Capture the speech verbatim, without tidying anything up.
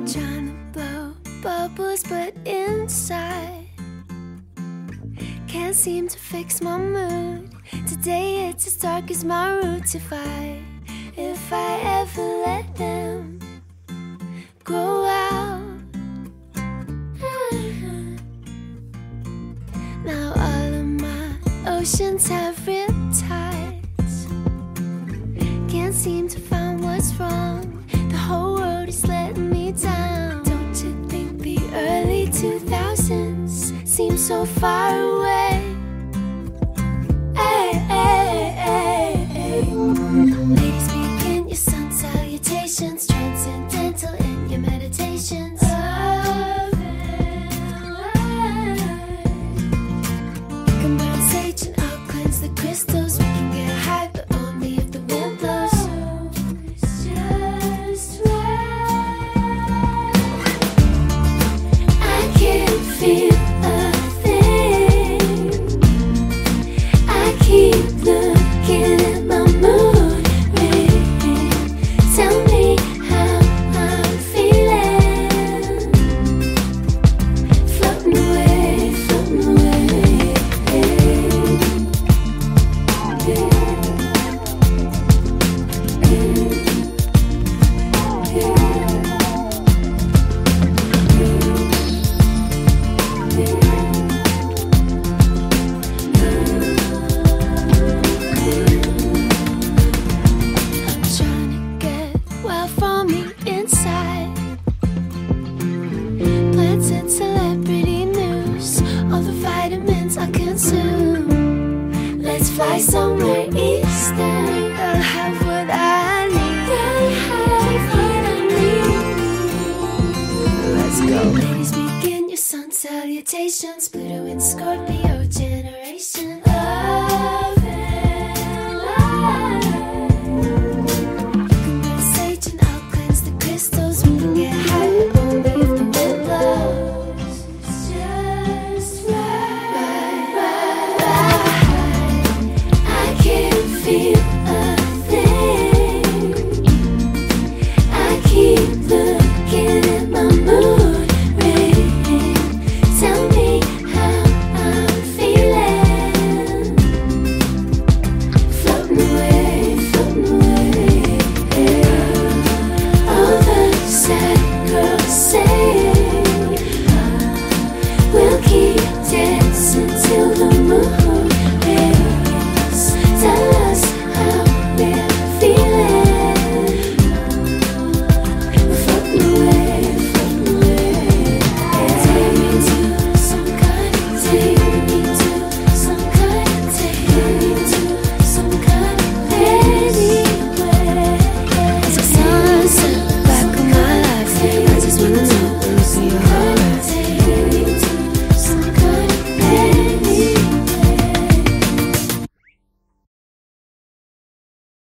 Trying to blow bubbles, but inside can't seem to fix my mood. Today it's as dark as my roots. If I, if I ever let them grow out. Now all of my oceans have riptides. Can't seem to find what's wrong. The whole world is letting me down. Don't you think the early two thousands seem so far away? Hey, hey, hey, hey. Ladies, begin your sun salutations, transcendental in your meditations. Come burn sage and I'll cleanse the crystals. We can get high, but only if the wind blows. It's just right. I can't feel a thing. I keep looking at my mood ring. Tell me how I'm feeling. Floating away, floating away. Trying to get well from the inside. Plants and celebrity news, all the vitamins I consume. Let's fly somewhere